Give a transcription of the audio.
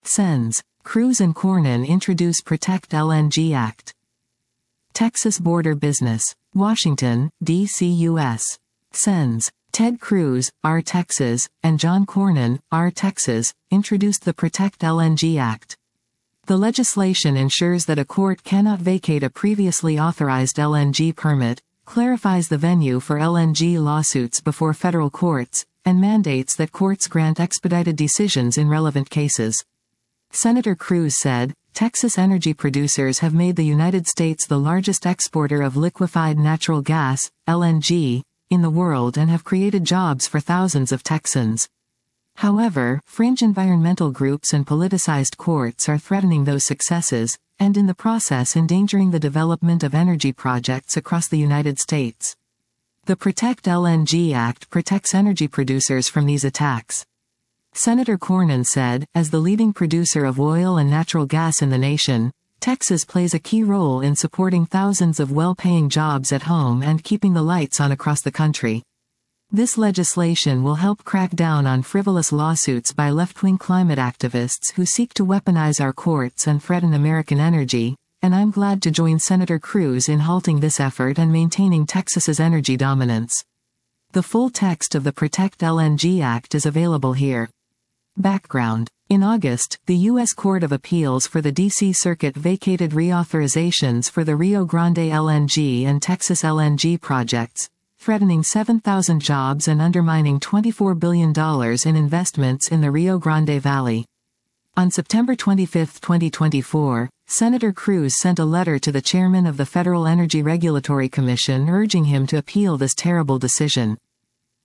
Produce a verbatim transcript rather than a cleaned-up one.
Sends. Cruz and Cornyn introduce Protect L N G Act. Texas Border Business. Washington, D C U S Sends. Ted Cruz, R. Texas, and John Cornyn, R. Texas, introduced the Protect L N G Act. The legislation ensures that a court cannot vacate a previously authorized L N G permit, clarifies the venue for L N G lawsuits before federal courts, and mandates that courts grant expedited decisions in relevant cases. Senator Cruz said, Texas energy producers have made the United States the largest exporter of liquefied natural gas, L N G, in the world and have created jobs for thousands of Texans. However, fringe environmental groups and politicized courts are threatening those successes, and in the process endangering the development of energy projects across the United States. The Protect L N G Act protects energy producers from these attacks. Senator Cornyn said, as the leading producer of oil and natural gas in the nation, Texas plays a key role in supporting thousands of well-paying jobs at home and keeping the lights on across the country. This legislation will help crack down on frivolous lawsuits by left-wing climate activists who seek to weaponize our courts and threaten American energy, and I'm glad to join Senator Cruz in halting this effort and maintaining Texas's energy dominance. The full text of the Protect L N G Act is available here. Background. In August, the U S Court of Appeals for the D C Circuit vacated reauthorizations for the Rio Grande L N G and Texas L N G projects, threatening seven thousand jobs and undermining twenty-four billion dollars in investments in the Rio Grande Valley. On September twenty-fifth, twenty twenty-four, Senator Cruz sent a letter to the chairman of the Federal Energy Regulatory Commission urging him to appeal this terrible decision.